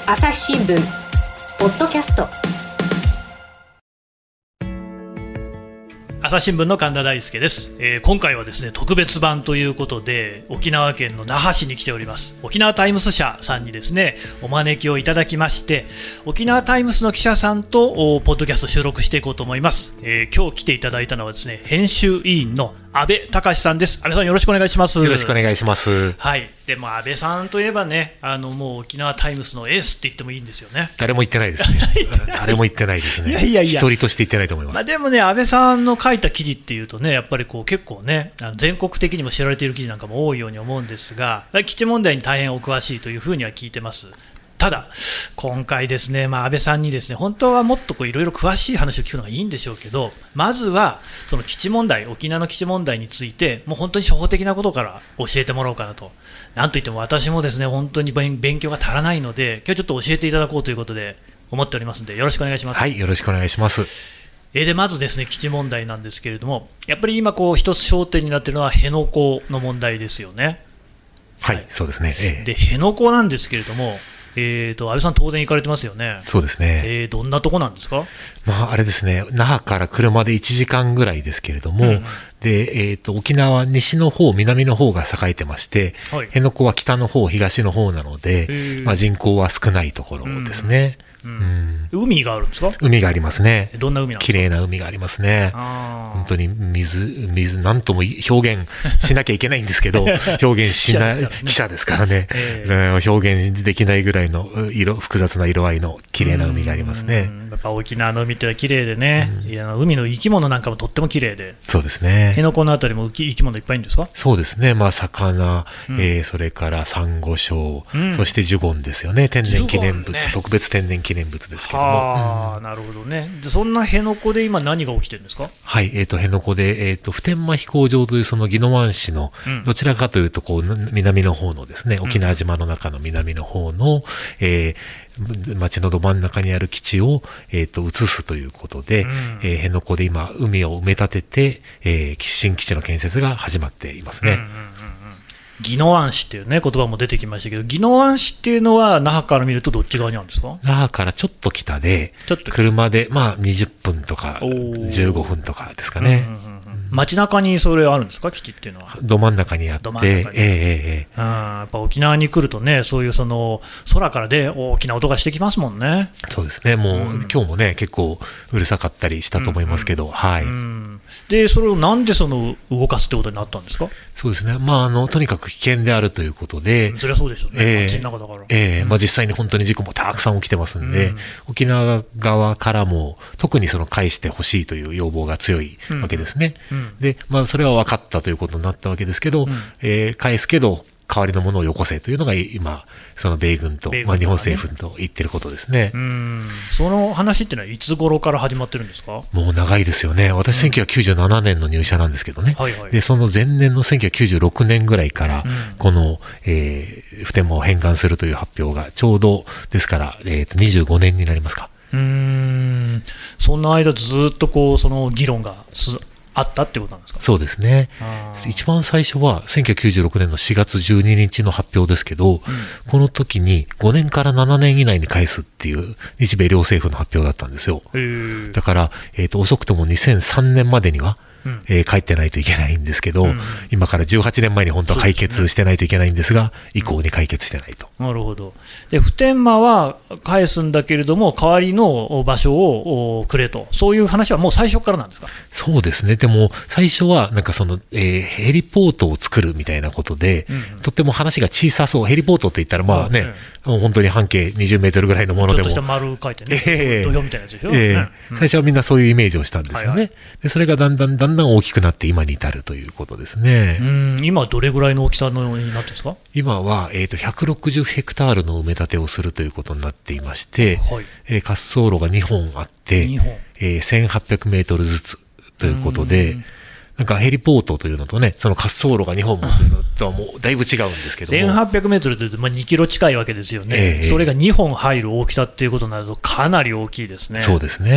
朝日新聞ポッドキャスト。 朝日新聞の神田大輔です。今回はですね、特別版ということで沖縄県の那覇市に来ております。沖縄タイムス社さんにですねお招きをいただきまして、沖縄タイムスの記者さんとポッドキャスト収録していこうと思います。今日来ていただいたのはですね、編集委員の安倍隆さんです。安倍さん、よろしくお願いします。 よろしくお願いします。 はい。でも安倍さんといえばね、もう沖縄タイムスのエースって言ってもいいんですよね。 誰も言ってないですね。誰も言ってないですね。 いや一人として言ってないと思います。 でもね、安倍さんの書いた記事っていうとね、やっぱりこう結構ね、全国的にも知られている記事なんかも多いように思うんですが、基地問題に大変お詳しいというふうには聞いてます。ただ今回ですね、安倍さんにですね、本当はもっといろいろ詳しい話を聞くのがいいんでしょうけど、まずはその基地問題、沖縄の基地問題についてもう本当に初歩的なことから教えてもらおうかなと。なんといっても私もですね、本当に勉強が足らないので、今日ちょっと教えていただこうということで思っておりますので、よろしくお願いします。 はい、よろしくお願いします。 でまずですね、基地問題なんですけれども、やっぱり今一つ焦点になっているのは辺野古の問題ですよね。 はい、そうですね。 で辺野古なんですけれども、安倍さん当然行かれてますよね。 そうですね。 どんなとこなんですか？ あれですね、那覇から車で1時間ぐらいですけれども、で沖縄は西の方、南の方が栄えてまして、はい、辺野古は北の方、東の方なので、人口は少ないところですね。 海があるんですか？ 海がありますね。 どんな海なんですか？綺麗な海がありますね。本当に水なんとも表現しなきゃいけないんですけど表現しない記者ですからね、表現できないぐらいの複雑な色合いの綺麗な海がありますね。 やっぱ沖縄の海って綺麗でね、海の生き物なんかもとっても綺麗で。 そうですね。 辺野古のあたりも生き物いっぱいいるんですか？ そうですね。魚、それからサンゴ礁、そしてジュゴンですよね。天然記念物、特別天然記念物ですけども。 なるほどね。でそんな辺野古で今何が起きてるんですか？ はい、辺野古で、普天間飛行場というその宜野湾市の、どちらかというと南の方のですね、沖縄島の中の南の方の、町のど真ん中にある基地を、移すということで、辺野古で今海を埋め立てて、新基地の建設が始まっていますね。 宜野湾市っていうね言葉も出てきましたけど、宜野湾市っていうのは那覇から見るとどっち側にあるんですか？ 那覇からちょっと北で、車で20分とか15分とかですかね。 街中にそれあるんですか、基地っていうのは？ど真ん中にあって、 やっぱ沖縄に来るとね、そういう空からで大きな音がしてきますもんね。 そうですね。もう、今日もね結構うるさかったりしたと思いますけど、はい。 でそれをなんで動かすってことになったんですか？ そうですね。とにかく危険であるということで、 そりゃそうでしょうね。街の中だから。 実際に本当に事故もたくさん起きてますんで、沖縄側からも特に返してほしいという要望が強いわけですね。で、それは分かったということになったわけですけど、返すけど代わりのものをよこせというのが今米軍と、日本政府と言ってることですね。 その話ってのはいつ頃から始まってるんですか？もう長いですよね。私1997年の入社なんですけどね、でその前年の1996年ぐらいから、この、普天間を返還するという発表がちょうどですから、25年になりますか。 そんな間ずっとその議論があったってことなんですか？ そうですね。一番最初は1996年の4月12日の発表ですけど、この時に5年から7年以内に返すっていう日米両政府の発表だったんですよ。だから、遅くとも2003年までには帰ってないといけないんですけど、今から18年前に本当は解決してないといけないんですが、以降に解決してないと。 なるほど。で普天間は返すんだけれども代わりの場所をくれと、そういう話はもう最初からなんですか？ そうですね。でも最初はヘリポートを作るみたいなことで、とっても話が小さそう。ヘリポートって言ったら本当に半径20メートルぐらいのものでもちょっとした丸書いてね、土俵みたいなやつでしょ。 最初はみんなそういうイメージをしたんですよね。でそれがだんだん大きくなって今に至るということですね。 今どれぐらいの大きさになってるんですか？ 今は、160ヘクタールの埋め立てをするということになっていまして、滑走路が2本あって、1800メートルずつということで、ヘリポートというのとね、その滑走路が2本もというのとはもうだいぶ違うんですけども、 1800メートルというと2キロ近いわけですよね。それが2本入る大きさっていうことになるとかなり大きいですね。 そうですね。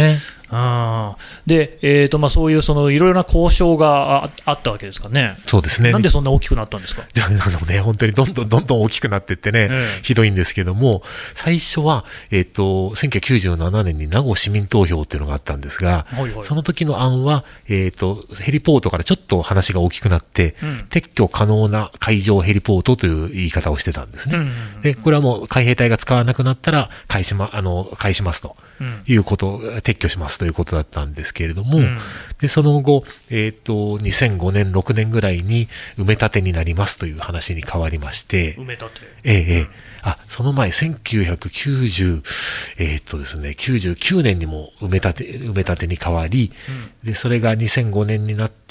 で、そういういろいろな交渉があったわけですかね。 そうですね。 なんでそんな大きくなったんですか。 本当にどんどん大きくなっていってね、ひどいんですけども、最初は、1997年に名護市民投票っていうのがあったんですが、その時の案は、ヘリポートからちょっと話が大きくなって、撤去可能な海上ヘリポートという言い方をしてたんですね。で、これはもう海兵隊が使わなくなったら返しますということを撤去しますということだったんですけれども、で、その後、2005年、6年ぐらいに埋め立てになりますという話に変わりまして、 埋め立て、 その前、1990、ですね、99年にも埋め立てに変わり、で、それが2005年になって、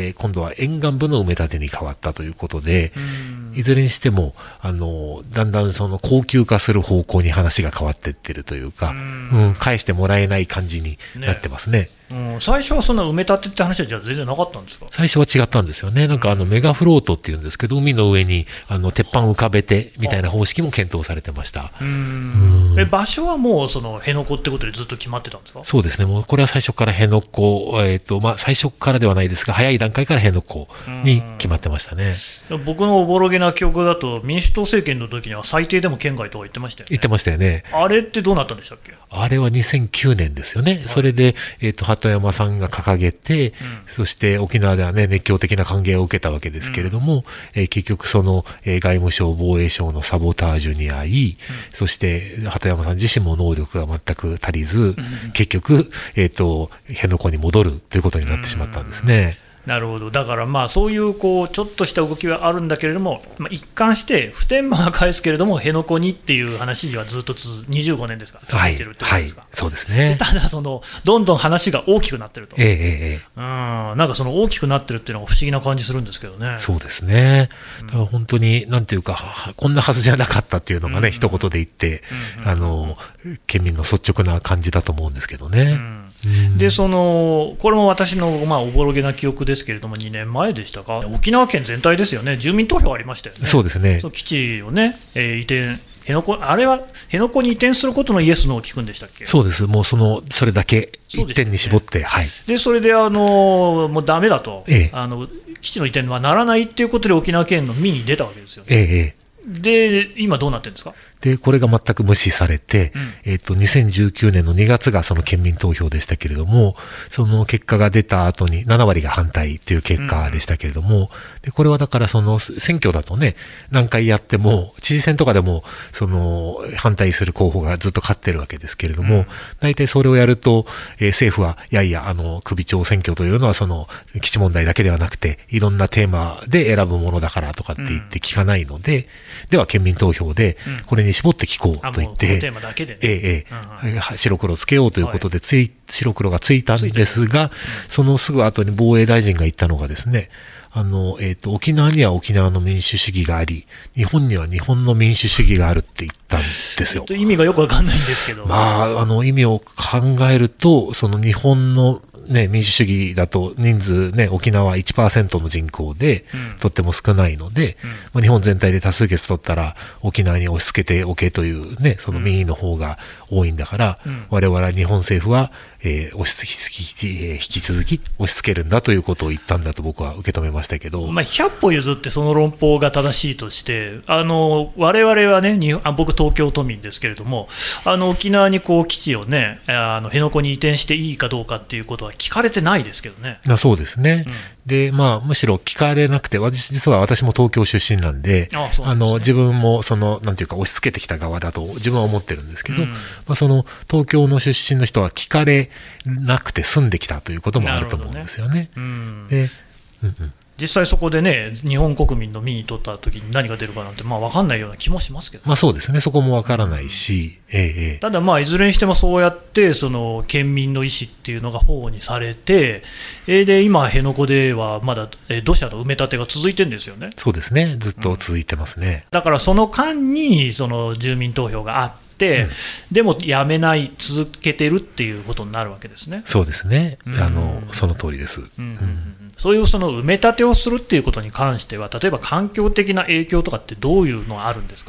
今度は沿岸部の埋め立てに変わったということで、いずれにしても、だんだん高級化する方向に話が変わっていってるというか、返してもらえない感じになってますね。 最初はそんな埋め立てって話はじゃあ全然なかったんですか。 最初は違ったんですよね。なんかメガフロートっていうんですけど、海の上に鉄板浮かべてみたいな方式も検討されてました。 場所はもう辺野古ってことでずっと決まってたんですか。 そうですね。もうこれは最初から辺野古、最初からではないですが、早い段階から辺野古に決まってましたね。 僕のおぼろげな記憶だと、民主党政権の時には最低でも県外とか言ってましたよね。 言ってましたよね。 あれってどうなったんでしたっけ。 あれは2009年ですよね。それで、鳩山さんが掲げて、そして沖縄ではね、熱狂的な歓迎を受けたわけですけれども、結局外務省、防衛省のサボタージュに遭い、そして鳩山さん自身も能力が全く足りず、結局、辺野古に戻るということになってしまったんですね。 なるほど。だからそういうちょっとした動きはあるんだけれども、一貫して普天間は返すけれども辺野古にっていう話はずっと25年ですか続いてるってことですか。 そうですね。 ただどんどん話が大きくなってると、なんか大きくなってるっていうのが不思議な感じするんですけどね。 そうですね。だから本当になんていうか、こんなはずじゃなかったっていうのがね、一言で言って、県民の率直な感じだと思うんですけどね。 でこれも私のおぼろげな記憶ですけれども、2年前でしたか、沖縄県全体ですよね、住民投票ありましたよね。 そうですね。 基地をね、移転、あれは辺野古に移転することのイエス、ノーを聞くんでしたっけ。 そうです、もうそれだけ一点に絞って、 でそれでもうダメだと、基地の移転はならないっていうことで、沖縄県の民に出たわけですよね。で今どうなってるんですか。 で、これが全く無視されて、2019年の2月がその県民投票でしたけれども、その結果が出た後に7割が反対という結果でしたけれども、で、これはだから選挙だとね、何回やっても、知事選とかでも、反対する候補がずっと勝ってるわけですけれども、大体それをやると、政府は、いやいや、首長選挙というのは基地問題だけではなくて、いろんなテーマで選ぶものだからとかって言って聞かないので、では県民投票で、これに絞って聞こうと言って、白黒つけようということで白黒がついたんですが、そのすぐ後に防衛大臣が言ったのがですね、沖縄には沖縄の民主主義があり、日本には日本の民主主義があるって言ったんですよ。 意味がよくわかんないんですけど。 意味を考えると、日本の民主主義だと人数ね、沖縄は 1% の人口で、とっても少ないので、日本全体で多数決取ったら沖縄に押し付けておけというね、民意の方が多いんだから、我々は日本政府は、引き続き押し付けるんだということを言ったんだと僕は受け止めましたけど、 100歩譲ってその論法が正しいとして、我々はね、僕東京都民ですけれども、沖縄に基地をね、辺野古に移転していいかどうかっていうことは聞かれてないですけどね。 そうですね。で、むしろ聞かれなくて、実は私も東京出身なんで、自分もなんていうか押し付けてきた側だと自分は思ってるんですけど、東京の出身の人は聞かれなくて住んできたということもあると思うんですよね。で、 実際そこでね、日本国民の民意取ったときに何が出るかなんて、分かんないような気もしますけど、 そうですね、そこも分からないし、 ただ、いずれにしてもそうやって、県民の意思っていうのが保護にされて、で今、辺野古ではまだ土砂の埋め立てが続いてるんですよね。 そうですね、ずっと続いてますね。 だからその間に住民投票があって、でもやめない、続けてるっていうことになるわけですね。 そうですね、その通りです。 そういう埋め立てをするっていうことに関しては、例えば環境的な影響とかってどういうのがあるんですか。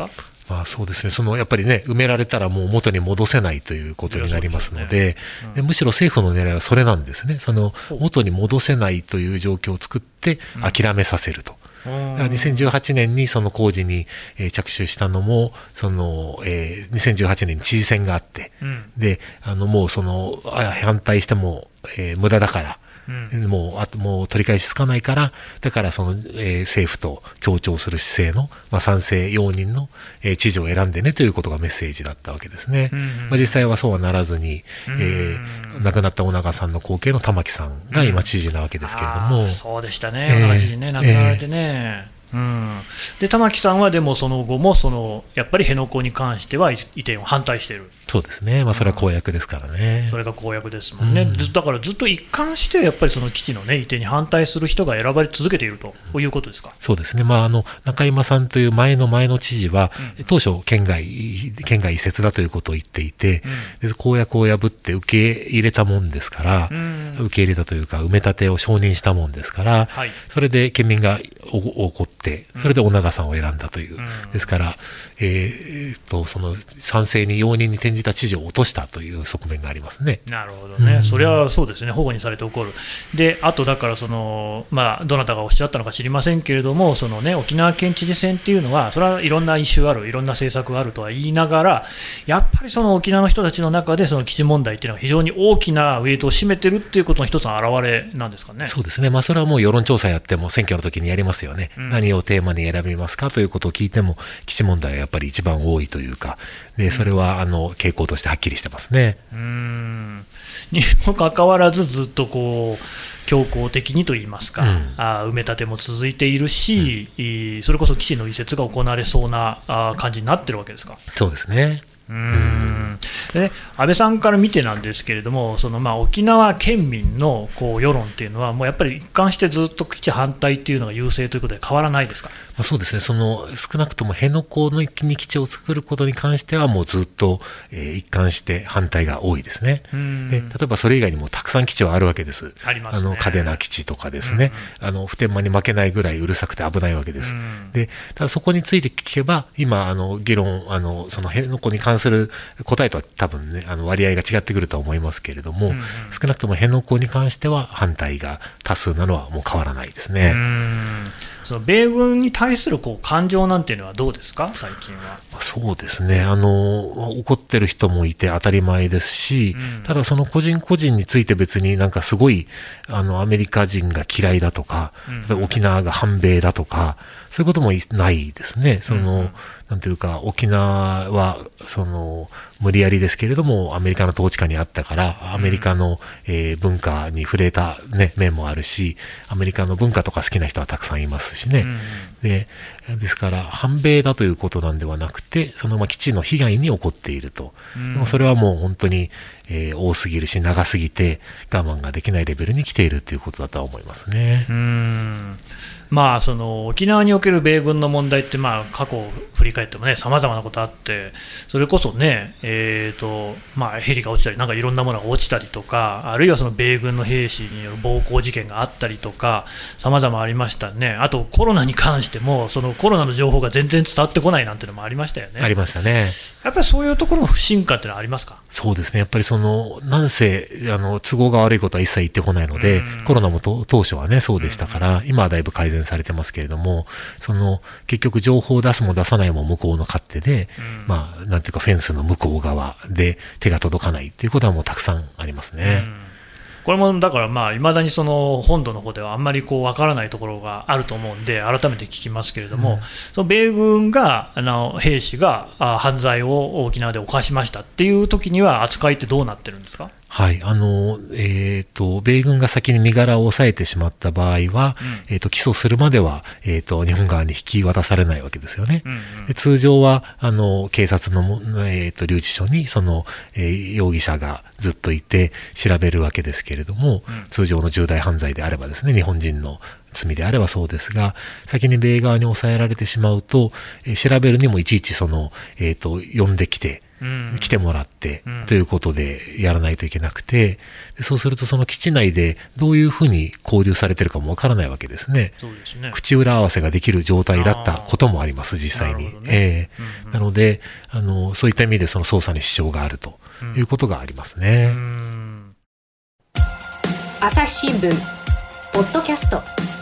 そうですね、やっぱりね、埋められたらもう元に戻せないということになりますので、むしろ政府の狙いはそれなんですね。元に戻せないという状況を作って諦めさせると。2018年にその工事に着手したのも、2018年に知事選があって、で、もう反対しても無駄だから、もう取り返しつかないから、だから政府と協調する姿勢の、賛成容認の、知事を選んでねということがメッセージだったわけですね。実際はそうはならずに、亡くなった尾長さんの後継の玉城さんが今知事なわけですけれども、 そうでしたね、尾長知事ね、亡くなられてね。で玉城さんはでもその後もやっぱり辺野古に関しては移転を反対している。 そうですね、それは公約ですからね。 それが公約ですもんね。だからずっと一貫してやっぱりその基地の、移転に反対する人が選ばれ続けているということですか。 そうですね、中山さんという前の知事は、当初県外移設だということを言っていて、で公約を破って受け入れたもんですから、受け入れたというか埋め立てを承認したもんですから、それで県民が怒って、それで尾長さんを選んだという、ですから、その賛成に容認に転じた知事を落としたという側面がありますね。 なるほどね、それはそうですね、保護にされて起こる。で、あとだからどなたがおっしゃったのか知りませんけれども、沖縄県知事選っていうのは、それはいろんなイシューある、いろんな政策があるとは言いながら、やっぱり沖縄の人たちの中で基地問題っていうのは非常に大きなウェイトを占めてるっていうことの一つの表れなんですかね。 そうですね、それはもう世論調査やっても選挙の時にやりますよね。何をテーマに選びますかということを聞いても、基地問題はやっぱり一番多いというか、でそれは傾向としてはっきりしてますね。 にもかかわらずずっと強硬的にといいますか、埋め立ても続いているし、それこそ基地の移設が行われそうな感じになってるわけですか。 そうですね。 で安倍さんから見てなんですけれども、沖縄県民の世論っていうのは、もうやっぱり一貫してずっと基地反対っていうのが優勢ということで変わらないですか。 そうですね、少なくとも辺野古に基地を作ることに関しては、もうずっと、一貫して反対が多いですね。で例えばそれ以外にもたくさん基地はあるわけです。 ありますね。 嘉手納基地とかですね、普天間に負けないぐらいうるさくて危ないわけです。でただそこについて聞けば、今議論その辺野古に関する答えとは多分ね、割合が違ってくるとは思いますけれども、少なくとも辺野古に関しては反対が多数なのはもう変わらないですね。 米軍に対する感情なんていうのはどうですか、最近は。 そうですね、怒ってる人もいて当たり前ですし、ただその個人個人について別にすごいアメリカ人が嫌いだとか、例えば沖縄が反米だとか、そういうこともないですね。なんていうか、沖縄は無理やりですけれどもアメリカの統治下にあったから、アメリカの、文化に触れた、面もあるし、アメリカの文化とか好きな人はたくさんいますしね。ですから反米だということなんではなくて、基地の被害に起こっていると。でもそれはもう本当に、多すぎるし長すぎて我慢ができないレベルに来ているということだとは思いますね。 沖縄における米軍の問題って、過去を振り返ってもね、さまざまなことあって、それこそね、ヘリが落ちたり、いろんなものが落ちたりとか、あるいは米軍の兵士による暴行事件があったりとか、さまざまありましたね。あとコロナに関しても、コロナの情報が全然伝わってこないなんていうのもありましたよね。 ありましたね。 やっぱりそういうところの不信感ってのはありますか。 そうですね、やっぱりなんせ都合が悪いことは一切言ってこないので、コロナも当初はねそうでしたから、今はだいぶ改善されてますけれども、結局情報を出すも出さないも向こうの勝手で、なんていうかフェンスの向こう側で手が届かないっていうことはもうたくさんありますね。 これもだからいまだに本土の方ではあんまりわからないところがあると思うんで、改めて聞きますけれども、米軍が兵士が犯罪を沖縄で犯しましたっていう時には扱いってどうなってるんですか。 はい、米軍が先に身柄を抑えてしまった場合は、起訴するまでは、日本側に引き渡されないわけですよね。で通常は警察の、留置所に容疑者がずっといて調べるわけですけれども、通常の重大犯罪であればですね、日本人の罪であればそうですが、先に米側に抑えられてしまうと、調べるにもいちいち呼んできて、 来てもらって、ということでやらないといけなくて、そうするとその基地内でどういうふうに交流されてるかもわからないわけですね。 そうですね。 口裏合わせができる状態だったこともあります、実際に。なので、そういった意味でその捜査に支障があるということがありますね。 朝日新聞ポッドキャスト。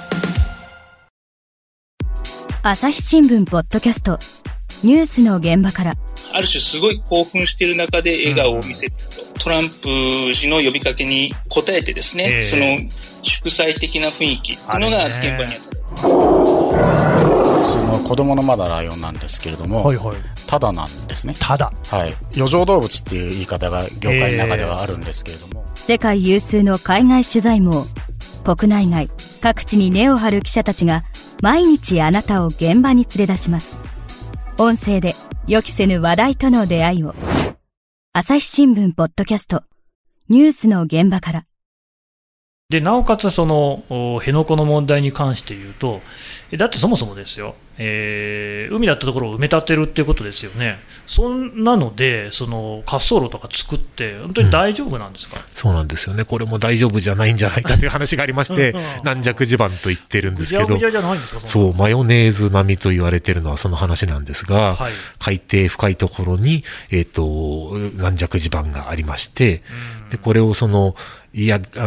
朝日新聞ポッドキャスト、ニュースの現場から。 ある種すごい興奮している中で笑顔を見せていると、トランプ氏の呼びかけに応えてですね、その祝祭的な雰囲気というのが現場にあった。 その子供のまだライオンなんですけれども、タダなんですね。 タダ。 はい。余剰動物っていう言い方が業界の中ではあるんですけれども、 世界有数の海外取材網、国内外各地に根を張る記者たちが毎日あなたを現場に連れ出します。音声で予期せぬ話題との出会いを。朝日新聞ポッドキャスト、ニュースの現場から。 でなおかつその辺野古の問題に関して言うと、だってそもそもですよ、海だったところを埋め立てるっていうことですよね。そんなのでその滑走路とか作って本当に大丈夫なんですか？ そうなんですよね。これも大丈夫じゃないんじゃないかという話がありまして軟弱地盤と言ってるんですけど、 ぐじゃぐじゃじゃないんですか？ そうマヨネーズ並みと言われてるのはその話なんですが、海底深いところに、軟弱地盤がありまして、でこれをその地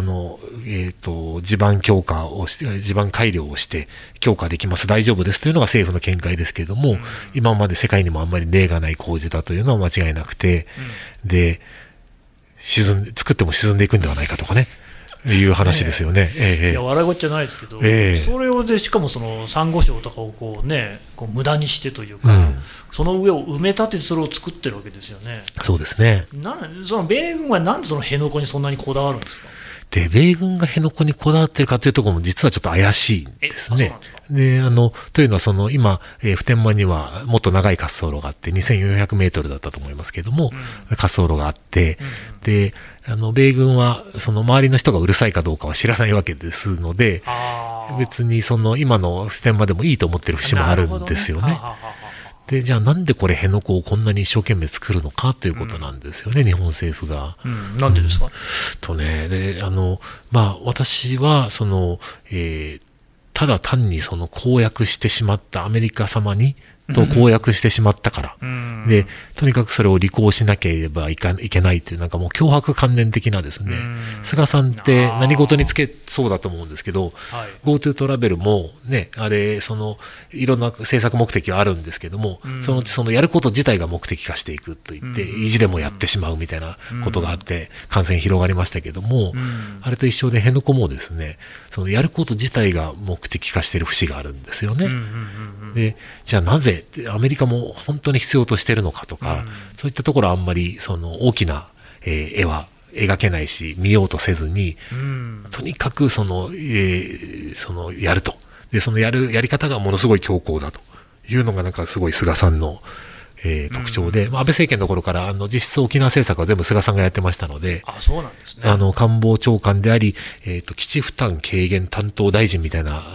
盤強化をして、地盤改良をして強化できます、大丈夫ですというのが政府の見解ですけれども、今まで世界にもあんまり例がない工事だというのは間違いなくて、で作っても沈んでいくんではないかとかね、いう話ですよね。 いや笑い事じゃないですけど、それをでしかもそのサンゴ礁とかをこう無駄にしてというか、その上を埋め立ててそれを作ってるわけですよね。 そうですね。 その米軍はなんでその辺野古にそんなにこだわるんですか？ で米軍が辺野古にこだわっているかというところも実はちょっと怪しいんですね。でというのはその今、普天間にはもっと長い滑走路があって2400メートルだったと思いますけれども、滑走路があって、で米軍はその周りの人がうるさいかどうかは知らないわけですので、別にその今の普天間でもいいと思ってる節もあるんですよね。でじゃあなんでこれ辺野古をこんなに一生懸命作るのかということなんですよね、日本政府が。 なんでですか？ で私はその、ただ単にその公約してしまったアメリカ様に公約してしまったから、でとにかくそれを履行しなければいけないというなんかもう強迫観念的なですね、菅さんって何事につけそうだと思うんですけど、GoTo トラベルもね、あれそのいろんな政策目的はあるんですけども、そのやること自体が目的化していくといって、意地でもやってしまうみたいなことがあって感染広がりましたけども、あれと一緒で辺野古もですね、そのやること自体が目的化している節があるんですよね。でじゃあなぜアメリカも本当に必要としているのかとか、そういったところはあんまりその大きな、絵は描けないし見ようとせずに、とにかくそのやると、でそのやり方がものすごい強硬だというのがなんかすごい菅さんの特徴で、安倍政権の頃から実質沖縄政策は全部菅さんがやってましたので、 そうなんですね。 官房長官であり、基地負担軽減担当大臣みたいな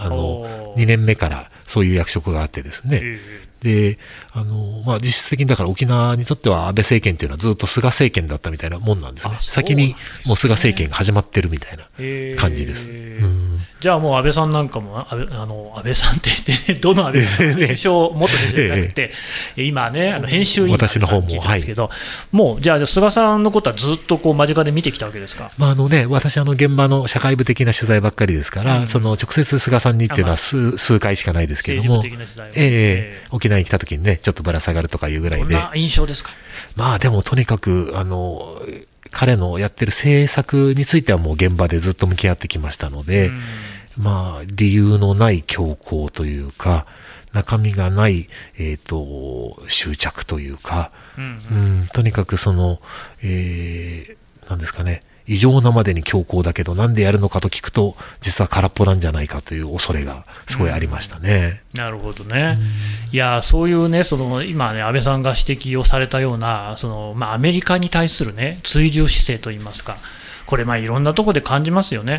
2年目からそういう役職があってですね、で実質的にだから沖縄にとっては安倍政権というのはずっと菅政権だったみたいなもんなんですね。先にもう菅政権が始まってるみたいな感じです。 じゃあもう安倍さんなんかも安倍さんって言って、ね、どの安倍さん首相元首相じゃなくて、今ね編集員私の方も聞いてるんですけど、もうじゃあ菅さんのことはずっとこう間近で見てきたわけですか？ 私現場の社会部的な取材ばっかりですから、その直接菅さんにっていうのは数回しかないですけども、沖縄に来た時にねちょっとぶら下がるとかいうぐらいで。 どんな印象ですか？ でもとにかく彼のやってる政策についてはもう現場でずっと向き合ってきましたので、理由のない強行というか中身がない、執着というか、とにかくその、なんですかね、異常なまでに強硬だけどなんでやるのかと聞くと実は空っぽなんじゃないかという恐れがすごいありましたね。 なるほどね。いやそういうね、今ね安倍さんが指摘をされたようなアメリカに対するね追従姿勢といいますか、これいろんなところで感じますよね。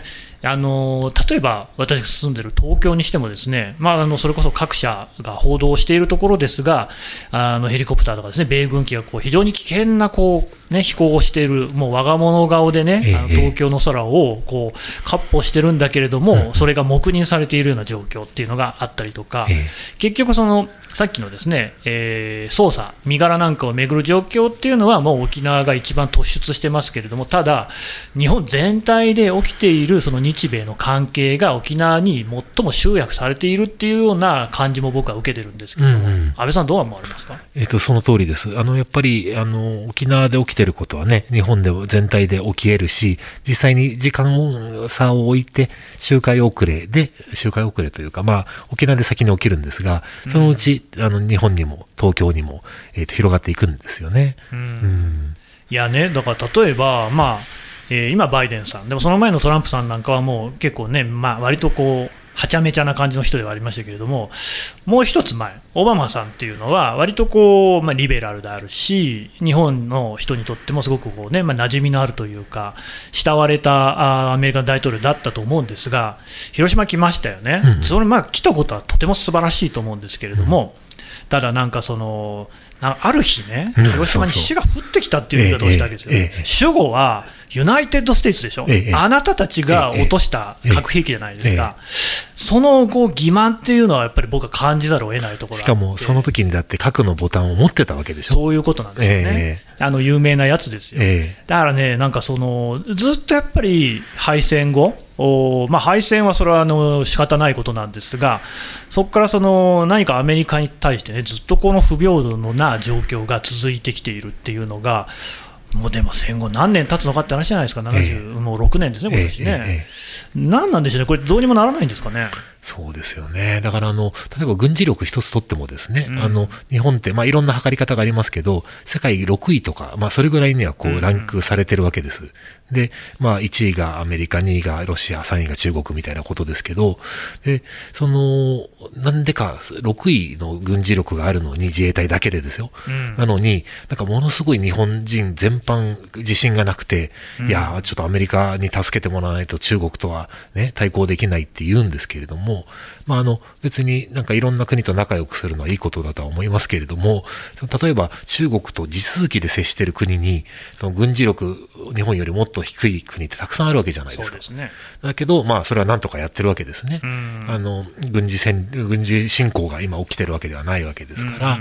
例えば私が住んでいる東京にしてもですね、それこそ各社が報道しているところですが、ヘリコプターとかですね、米軍機が非常に危険な飛行をしている、もう我が物顔でね、東京の空を闊歩してるんだけれども、それが黙認されているような状況っていうのがあったりとか、結局さっきのですね、捜査、身柄なんかをめぐる状況っていうのは、もう沖縄が一番突出してますけれども、ただ、日本全体で起きているその日米の関係が沖縄に最も集約されているっていうような感じも僕は受けてるんですけれども、安倍さん、どう思われますか？ その通りです。やっぱり沖縄で起きていることはね、日本で全体で起き得るし、実際に時間差を置いて、周回遅れというか、沖縄で先に起きるんですが、そのうち、日本にも東京にも、広がっていくんですよね。 いやね、だから例えば、今、バイデンさん、でもその前のトランプさんなんかはもう結構ね、割とはちゃめちゃな感じの人ではありましたけれども、もう一つ前、オバマさんっていうのは、割とリベラルであるし、日本の人にとってもすごく馴染みのあるというか、慕われたアメリカの大統領だったと思うんですが、広島来ましたよね、それ来たことはとても素晴らしいと思うんですけれども、ただある日ね、広島に死が降ってきたっていう言い方をしたわけですよ。主語はユナイテッド・ステイツでしょ、あなたたちが落とした核兵器じゃないですか、その欺瞞っていうのはやっぱり僕は感じざるを得ないところがあって、 しかもその時にだって核のボタンを持ってたわけでしょ。 そういうことなんですよね、有名なやつですよ、だからね、ずっとやっぱり敗戦後、敗戦はそれは仕方ないことなんですが、そこから何かアメリカに対してね、ずっとこの不平等な状況が続いてきているっていうのが、もうでも戦後何年経つのかって話じゃないですか、もう6年ですね、今年ね、何なんでしょうね、これ、どうにもならないんですかね。 そうですよね。だから例えば軍事力一つとってもですね、日本っていろんな測り方がありますけど、世界6位とか、それぐらいにはランクされてるわけです。で、1位がアメリカ、2位がロシア、3位が中国みたいなことですけど、で、なんでか6位の軍事力があるのに、自衛隊だけでですよ。なのに、ものすごい日本人全般自信がなくて、いや、ちょっとアメリカに助けてもらわないと中国とはね、対抗できないって言うんですけれども、別にいろんな国と仲良くするのはいいことだとは思いますけれども、例えば中国と地続きで接している国に、軍事力、日本よりもっと低い国ってたくさんあるわけじゃないですか。 そうですね。 だけど、それはなんとかやってるわけですね。軍事侵攻が今起きてるわけではないわけですから、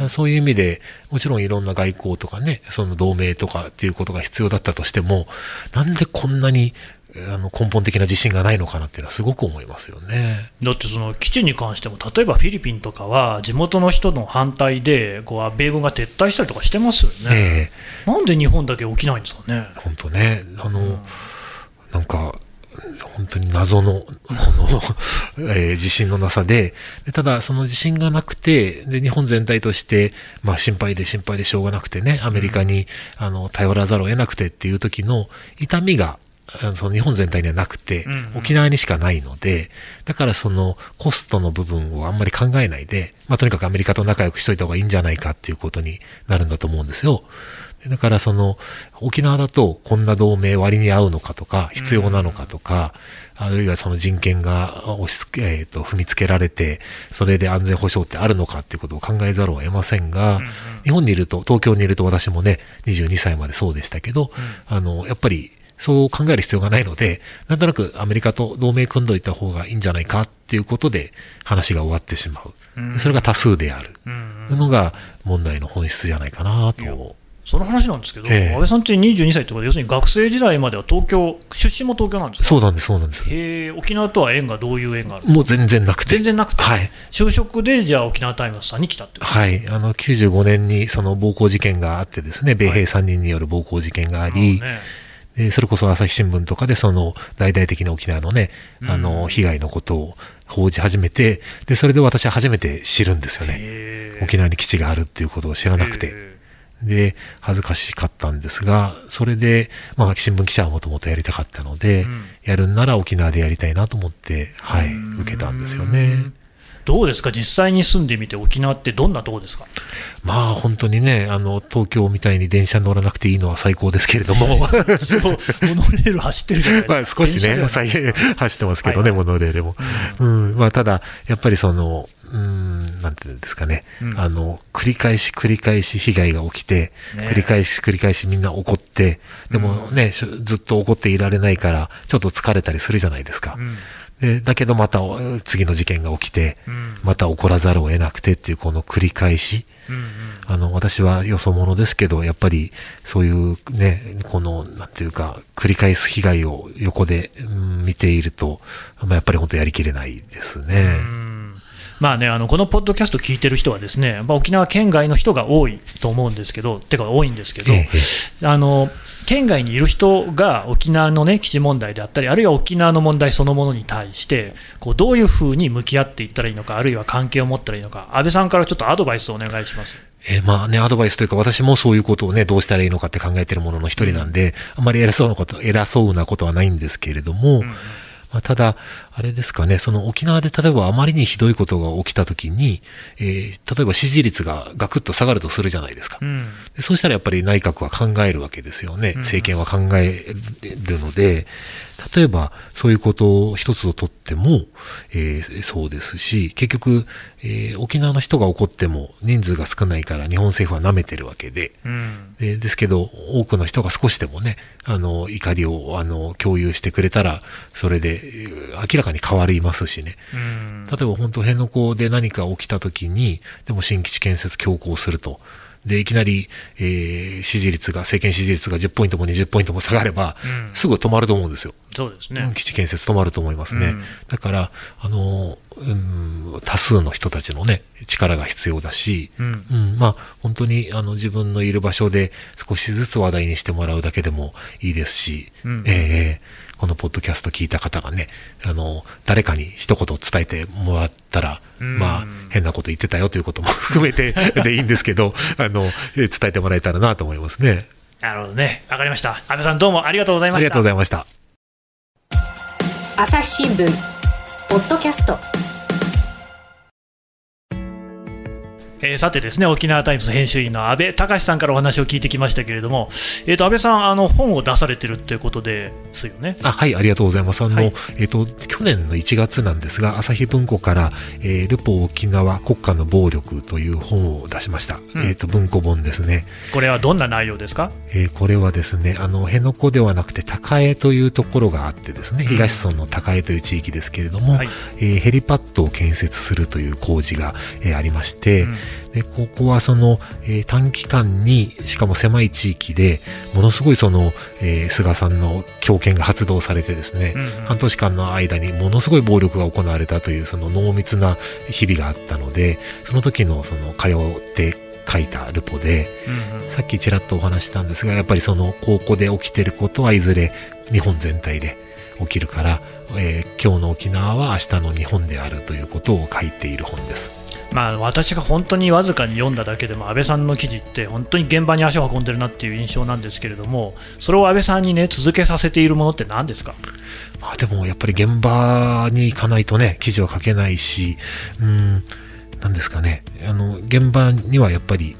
そういう意味で、もちろんいろんな外交とかね、同盟とかっていうことが必要だったとしても、なんでこんなに根本的な自信がないのかなっていうのはすごく思いますよね。 だって基地に関しても、例えばフィリピンとかは地元の人の反対で米軍が撤退したりとかしてますよね。なんで日本だけ起きないんですかね。 本当ね、本当に謎の自信のなさで、ただその自信がなくて、で日本全体として心配でしょうがなくてね、アメリカに頼らざるを得なくてっていう時の痛みが日本全体にはなくて、沖縄にしかないので、だからコストの部分をあんまり考えないで、とにかくアメリカと仲良くしといた方がいいんじゃないかっていうことになるんだと思うんですよ。だから沖縄だとこんな同盟割に合うのかとか、必要なのかとか、あるいは人権が踏みつけられて、それで安全保障ってあるのかっていうことを考えざるを得ませんが、日本にいると、東京にいると私もね、22歳までそうでしたけど、やっぱりそう考える必要がないので、なんとなくアメリカと同盟組んどいた方がいいんじゃないかっていうことで話が終わってしまう。それが多数である。のが問題の本質じゃないかなと。 その話なんですけど、安倍さんって22歳ってことで、要するに学生時代までは出身も東京なんですか？ そうなんです、そうなんです。 沖縄とはどういう縁があるんですか？ もう全然なくて。 全然なくて、就職でじゃあ沖縄タイムズさんに来たってことですか？ 95年に暴行事件があってですね、米兵3人による暴行事件があり、それこそ朝日新聞とかで大々的な沖縄のね、被害のことを報じ始めて、で、それで私は初めて知るんですよね。沖縄に基地があるっていうことを知らなくて。で、恥ずかしかったんですが、それで、新聞記者はもともとやりたかったので、やるんなら沖縄でやりたいなと思って、受けたんですよね。 どうですか、実際に住んでみて沖縄ってどんなとこですか？ まあ本当にね、東京みたいに電車乗らなくていいのは最高ですけれどもモノレール走ってるじゃないですか。 まあ少しね走ってますけどね、モノレールも、まあただやっぱりなんていうんですかね、繰り返し被害が起きて、繰り返しみんな怒って、でもね、ずっと怒っていられないから、ちょっと疲れたりするじゃないですか。だけどまた次の事件が起きて、また怒らざるを得なくてっていうこの繰り返し。私はよそ者ですけど、やっぱりそういうね、なんていうか、繰り返す被害を横で、見ていると、やっぱり本当やりきれないですね。 まあね、このポッドキャスト聞いてる人はですね、沖縄県外の人が多いと思うんですけど、多いんですけど、県外にいる人が沖縄のね、基地問題であったり、あるいは沖縄の問題そのものに対して、どういうふうに向き合っていったらいいのか、あるいは関係を持ったらいいのか、安倍さんからちょっとアドバイスをお願いします。 まあね、アドバイスというか、私もそういうことをね、どうしたらいいのかって考えているものの一人なんで、あんまり偉そうなことはないんですけれども、ただ、あれですかね、沖縄で例えばあまりにひどいことが起きたときに、例えば支持率がガクッと下がるとするじゃないですか。でそうしたらやっぱり内閣は考えるわけですよね。政権は考えるので、例えばそういうことを一つをとっても、そうですし、結局、沖縄の人が怒っても人数が少ないから日本政府は舐めてるわけで、ですけど多くの人が少しでもね、怒りを共有してくれたら、それで明らかに変わりますしね。例えば本当辺野古で何か起きたときに、でも新基地建設強行すると。で、いきなり、政権支持率が10ポイントも20ポイントも下がれば、すぐ止まると思うんですよ。 そうですね。 基地建設止まると思いますね。だから、多数の人たちのね、力が必要だし、まあ、本当に、自分のいる場所で少しずつ話題にしてもらうだけでもいいですし、このポッドキャスト聞いた方がね、誰かに一言伝えてもらったら、まあ、変なこと言ってたよということも含めてでいいんですけど、伝えてもらえたらなと思いますね。 なるほどね。わかりました。安倍さんどうもありがとうございました。 ありがとうございました。 朝日新聞ポッドキャスト。 さてですね、沖縄タイムズ編集員の安倍隆さんからお話を聞いてきましたけれども、安倍さん、本を出されてるということですよね。 はい、ありがとうございます。去年の1月なんですが、朝日文庫から、ルポ沖縄国家の暴力という本を出しました。文庫本ですね。 これはどんな内容ですか？ これはですね、辺野古ではなくて高江というところがあってですね、東村の高江という地域ですけれども、ヘリパッドを建設するという工事が、ありまして、でここは短期間にしかも狭い地域でものすごい菅さんの強権が発動されてですね、半年間の間にものすごい暴力が行われたという濃密な日々があったので、その時の通って書いたルポで、さっきちらっとお話したんですが、やっぱりここで起きてることはいずれ日本全体で起きるから、今日の沖縄は明日の日本であるということを書いている本です。 私が本当にわずかに読んだだけでも安倍さんの記事って本当に現場に足を運んでるなっていう印象なんですけれども、それを安倍さんにね続けさせているものって何ですか？ でもやっぱり現場に行かないとね記事は書けないし、なんですかね、現場にはやっぱり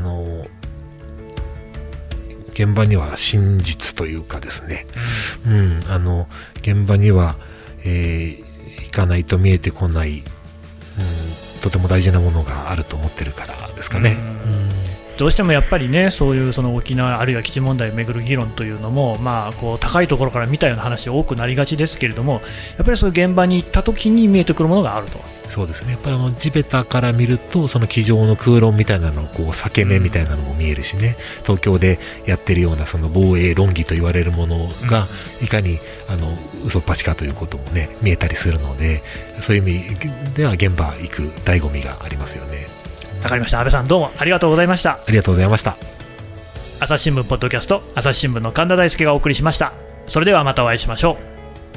現場には真実というかですね、現場には、行かないと見えてこない、とても大事なものがあると思ってるからですかね。 どうしてもやっぱりね、そういう沖縄あるいは基地問題をめぐる議論というのも、高いところから見たような話多くなりがちですけれども、やっぱりそういう現場に行った時に見えてくるものがあると。 そうですね、やっぱり地べたから見ると机上の空論みたいなの裂け目みたいなのも見えるしね、東京でやってるような防衛論議と言われるものがいかに嘘っぱちかということもね見えたりするので、そういう意味では現場行く醍醐味がありますよね。 わかりました。安倍さんどうもありがとうございました。 ありがとうございました。 朝日新聞ポッドキャスト、朝日新聞の神田大輔がお送りしました。それではまたお会いしましょう。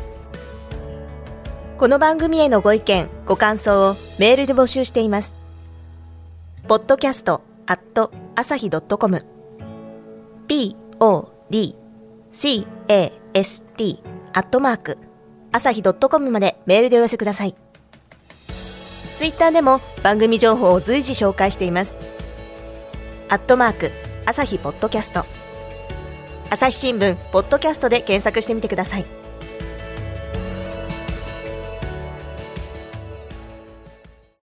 この番組へのご意見ご感想をメールで募集しています。podcast@asahi.com podcast@asahi.com までメールでお寄せください。ツツイッターでも番組情報を随時紹介しています。@朝日ポッドキャスト、朝日新聞ポッドキャストで検索してみてください。